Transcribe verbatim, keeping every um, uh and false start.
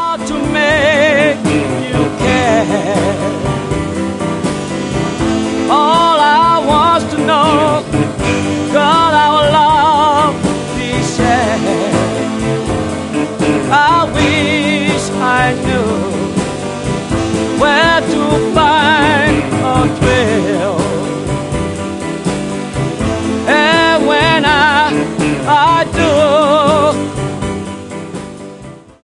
hard to make you care. All I want to know, God, our love be shared. I will.